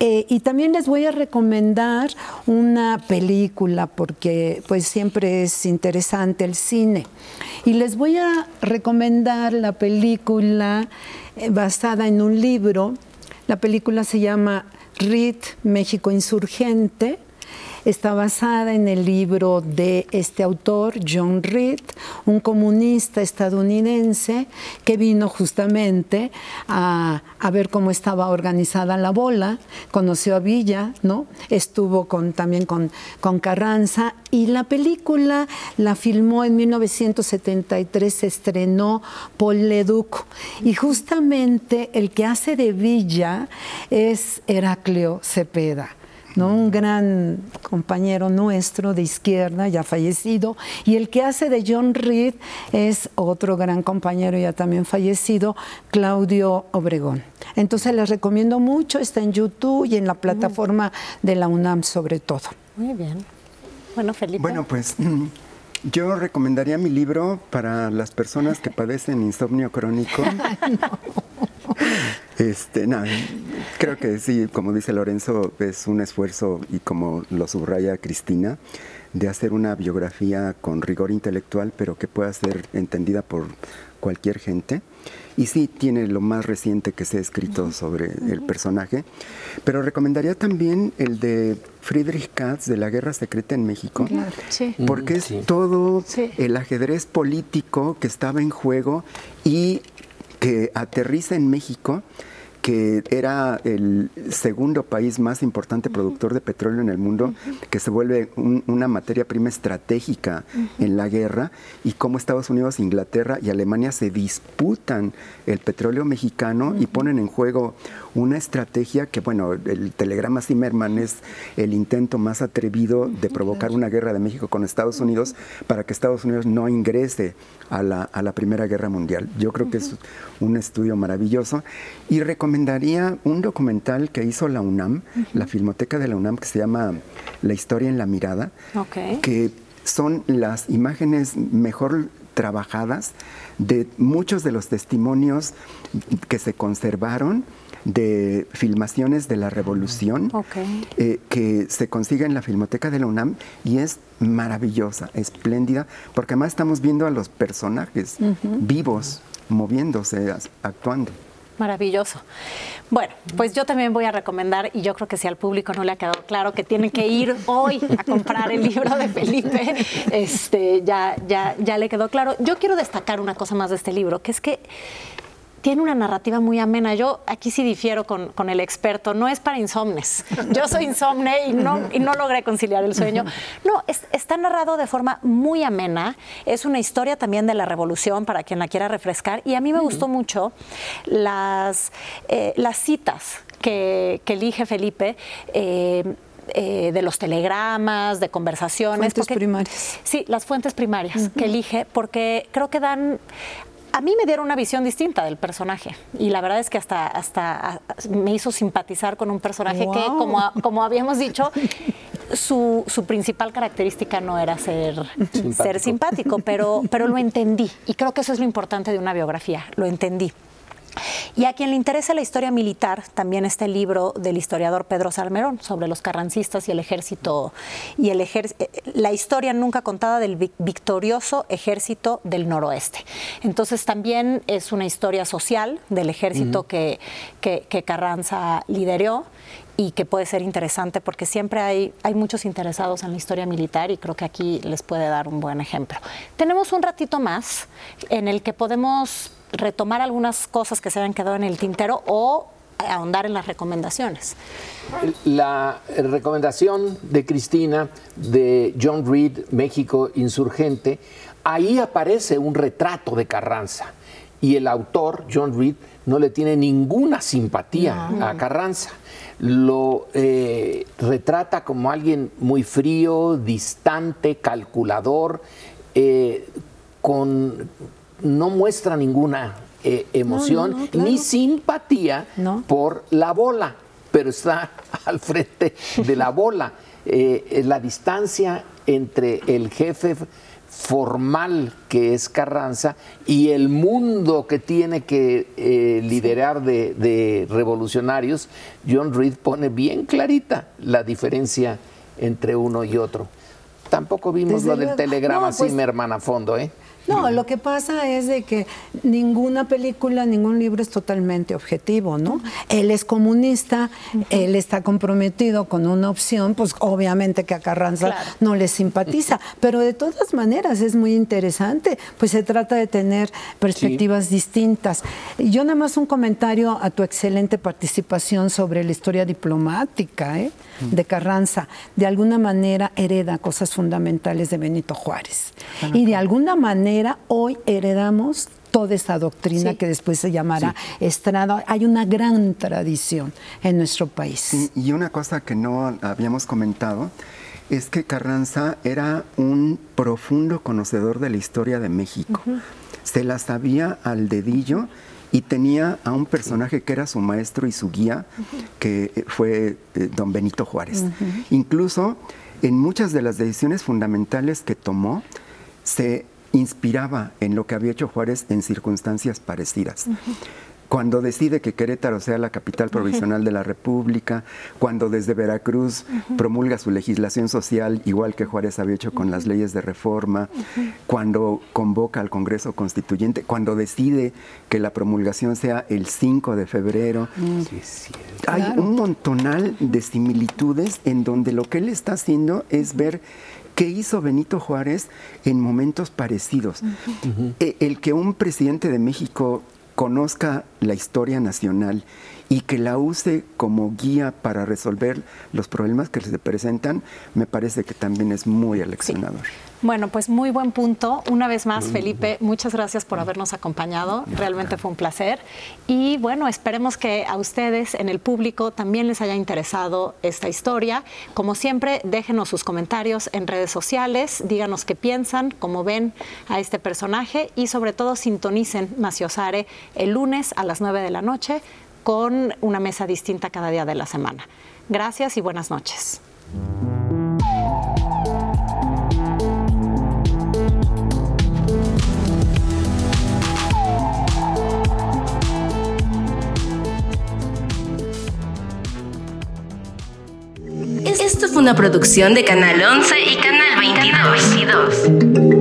Y también les voy a recomendar una película porque pues siempre es interesante el cine. Y les voy a recomendar la película basada en un libro. La película se llama Reed, México Insurgente. Está basada en el libro de este autor, John Reed, un comunista estadounidense que vino justamente a ver cómo estaba organizada la bola, conoció a Villa, ¿no? Estuvo también con Carranza, y la película la filmó en 1973, se estrenó Paul Leduc, y justamente el que hace de Villa es Heraclio Cepeda, ¿no? Un gran compañero nuestro de izquierda, ya fallecido, y el que hace de John Reed es otro gran compañero ya también fallecido, Claudio Obregón. Entonces les recomiendo mucho, está en YouTube y en la plataforma de la UNAM sobre todo. Muy bien. Bueno, Felipe. Bueno, pues yo recomendaría mi libro para las personas que padecen insomnio crónico. No, creo que sí, como dice Lorenzo, es un esfuerzo, y como lo subraya Cristina, de hacer una biografía con rigor intelectual, pero que pueda ser entendida por cualquier gente. Y sí, tiene lo más reciente que se ha escrito sobre el personaje. Pero recomendaría también el de Friedrich Katz, de la Guerra Secreta en México, Claro, sí. porque es todo el ajedrez político que estaba en juego y que aterriza en México, que era el segundo país más importante productor de petróleo en el mundo, que se vuelve una materia prima estratégica en la guerra, y cómo Estados Unidos, Inglaterra y Alemania se disputan el petróleo mexicano y ponen en juego una estrategia que, bueno, el telegrama Zimmerman es el intento más atrevido de provocar una guerra de México con Estados Unidos para que Estados Unidos no ingrese a la Primera Guerra Mundial. Yo creo que es un estudio maravilloso, y recomendaría un documental que hizo la UNAM, la Filmoteca de la UNAM, que se llama La Historia en la Mirada, que son las imágenes mejor trabajadas de muchos de los testimonios que se conservaron de filmaciones de la Revolución, que se consigue en la Filmoteca de la UNAM, y es maravillosa, espléndida, porque además estamos viendo a los personajes vivos, moviéndose, actuando. Maravilloso. Bueno, pues yo también voy a recomendar, y yo creo que si al público no le ha quedado claro, que tienen que ir hoy a comprar el libro de Felipe, ya le quedó claro. Yo quiero destacar una cosa más de este libro, que es que tiene una narrativa muy amena. Yo aquí sí difiero con el experto, no es para insomnes. Yo soy insomne y no logré conciliar el sueño. No, está narrado de forma muy amena. Es una historia también de la Revolución para quien la quiera refrescar, y a mí me gustó mucho las citas que elige Felipe, de los telegramas, de conversaciones. Fuentes primarias. Sí, las fuentes primarias que elige, porque creo que a mí me dieron una visión distinta del personaje, y la verdad es que hasta me hizo simpatizar con un personaje que, como habíamos dicho, su principal característica no era ser simpático, pero lo entendí, y creo que eso es lo importante de una biografía, lo entendí. Y a quien le interese la historia militar, también está el libro del historiador Pedro Salmerón sobre los carrancistas y el ejército, la historia nunca contada del victorioso ejército del noroeste. Entonces también es una historia social del ejército que Carranza lideró, y que puede ser interesante porque siempre hay muchos interesados en la historia militar, y creo que aquí les puede dar un buen ejemplo. Tenemos un ratito más en el que podemos retomar algunas cosas que se hayan quedado en el tintero o ahondar en las recomendaciones. La recomendación de Cristina de John Reed, México Insurgente, ahí aparece un retrato de Carranza, y el autor, John Reed, no le tiene ninguna simpatía a Carranza. Lo retrata como alguien muy frío, distante, calculador, no muestra ninguna emoción ni simpatía por la bola, pero está al frente de la bola. la distancia entre el jefe formal que es Carranza y el mundo que tiene que liderar de revolucionarios, John Reed pone bien clarita la diferencia entre uno y otro. Tampoco vimos lo del telegrama Zimmerman a fondo, ¿eh? No, lo que pasa es de que ninguna película, ningún libro es totalmente objetivo, ¿no? Él es comunista, él está comprometido con una opción, pues obviamente que a Carranza no le simpatiza, pero de todas maneras es muy interesante, pues se trata de tener perspectivas distintas. Yo nada más un comentario a tu excelente participación sobre la historia diplomática de Carranza. De alguna manera hereda cosas fundamentales de Benito Juárez. Y de alguna manera hoy heredamos toda esta doctrina que después se llamará Estrada. Hay una gran tradición en nuestro país. Y una cosa que no habíamos comentado es que Carranza era un profundo conocedor de la historia de México. Se la sabía al dedillo y tenía a un personaje que era su maestro y su guía, que fue don Benito Juárez. Incluso en muchas de las decisiones fundamentales que tomó, se inspiraba en lo que había hecho Juárez en circunstancias parecidas. Cuando decide que Querétaro sea la capital provisional de la República, cuando desde Veracruz promulga su legislación social, igual que Juárez había hecho con las leyes de reforma, cuando convoca al Congreso Constituyente, cuando decide que la promulgación sea el 5 de febrero. Hay un montonal de similitudes en donde lo que él está haciendo es ver qué hizo Benito Juárez en momentos parecidos. El que un presidente de México conozca la historia nacional y que la use como guía para resolver los problemas que se presentan, me parece que también es muy aleccionador. Bueno, pues muy buen punto. Una vez más, Felipe, muchas gracias por habernos acompañado. Realmente fue un placer. Y bueno, esperemos que a ustedes en el público también les haya interesado esta historia. Como siempre, déjenos sus comentarios en redes sociales, díganos qué piensan, cómo ven a este personaje y sobre todo sintonicen Maciosare el lunes a las 9 de la noche con una mesa distinta cada día de la semana. Gracias y buenas noches. Esto fue una producción de Canal 11 y Canal 22.